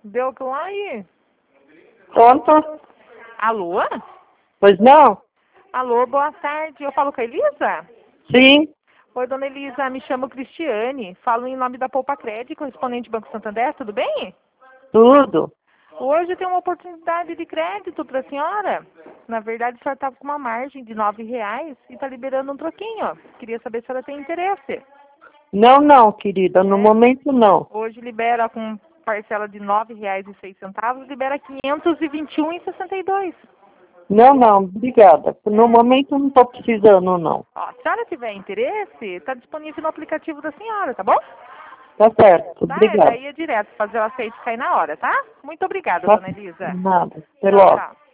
Deu que lá aí? Pronto? Alô? Pois não? Alô, boa tarde. Eu falo com a Elisa? Sim, Oi, dona Elisa, me chamo Cristiane. Falo em nome da Poupa Crédito, correspondente Banco Santander, tudo bem? tudo. Hoje tem uma oportunidade de crédito para a senhora. Na verdade, a senhora estava com uma margem de R$ 9 e está liberando um troquinho. Queria saber se ela tem interesse. Não, querida, no momento não. Hoje libera com parcela de R$ 9,06, libera 521,62. Não, obrigada. No momento eu não estou precisando, não. Ó, se a senhora tiver interesse, está disponível no aplicativo da senhora, tá bom? Tá certo, Tá, obrigada. daí é direto, fazer o aceite e cair na hora, tá? Muito obrigada, Tá, dona Elisa. nada. Até Tchau, logo. tchau.